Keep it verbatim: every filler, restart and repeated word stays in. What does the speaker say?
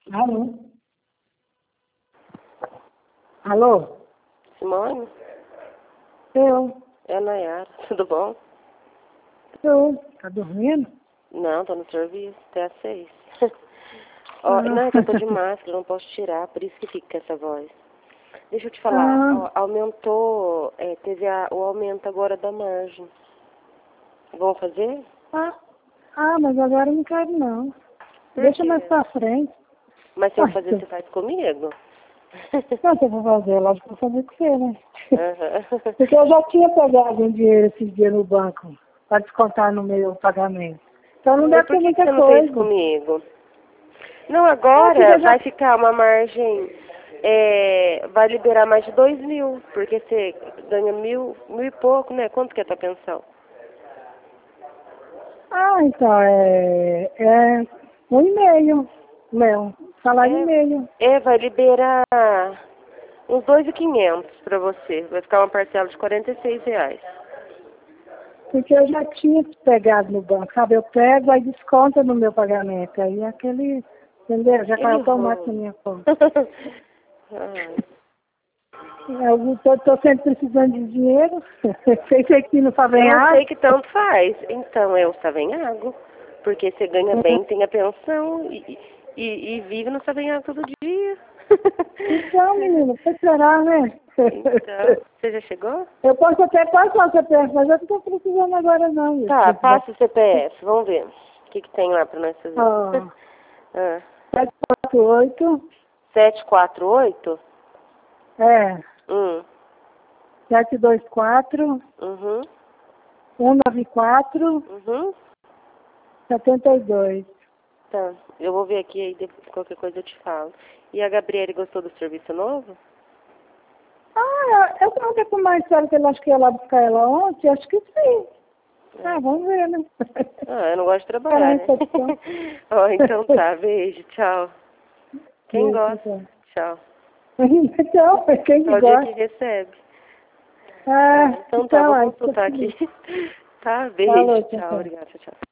Alô? Alô? Simone? Eu. É a Nayara. Tudo bom? Eu. Tá dormindo? Não, tô no serviço até às seis. Ó, Ah. não, é que eu tô de máscara, não posso tirar, por isso que fica com essa voz. Deixa eu te falar, Ah. ó, aumentou, é, teve a, o aumento agora da margem. Vamos fazer? Ah. Ah, mas agora eu não quero não. Por Deixa quê? mais pra frente. Mas se eu Ai, fazer, eu... você faz comigo? Não, se eu vou fazer, lógico que eu vou fazer com você, né? Aham. Porque eu já tinha pegado um dinheiro, esse dinheiro no banco, para descontar no meu pagamento. Então não Mas deve por ter que, que muita você não fez coisa. comigo? Não, Ah, porque agora eu já... vai ficar uma margem, é, vai liberar mais de dois mil, porque você ganha mil, mil e pouco, né? Quanto que é a tua pensão? Ah, então, é... É um e meio, Léo. Salário e É, meio. é, vai liberar uns dois mil e quinhentos para você. Vai ficar uma parcela de quarenta e seis reais. Porque eu já tinha pegado no banco, sabe? Eu pego, aí desconta no meu pagamento. Aí aquele, entendeu? Já caiu Ele automático na rola. minha conta. Ai. Eu tô, tô sempre precisando de dinheiro. Sei que aqui não fazem Eu água. sei que tanto faz. Então, eu estava em água. Porque você ganha bem, tem a pensão e, e, e vive no Savenhago todo dia. Então, menino, pra chorar, né? Então, você já chegou? Eu posso até passar o C P F, mas eu não tô precisando agora não. Meu Tá, filho. passa o C P F, vamos ver. O que, que tem lá pra nós fazer? Ó, Ah, sete quatro oito, sete quatro oito? é, Hum, sete dois quatro, uhum, um nove quatro, uhum. setenta e dois. Tá, eu vou ver aqui aí depois qualquer coisa eu te falo. E a Gabriele gostou do serviço novo? Ah, eu perguntei pro Marcelo que ele acho que ia lá buscar ela ontem, acho que sim. É. Ah, vamos ver, né? Ah, eu não gosto de Para a trabalhar, né? recepção. Ó, então tá, beijo, tchau. Quem Isso, gosta? então. Tchau. Então, quem que Só o dia que gosta? recebe. Ah, Ah, então tá, então, vou aí, tô consultar aqui. feliz. Tá, beijo, Falou, tchau, tchau. obrigada, tchau.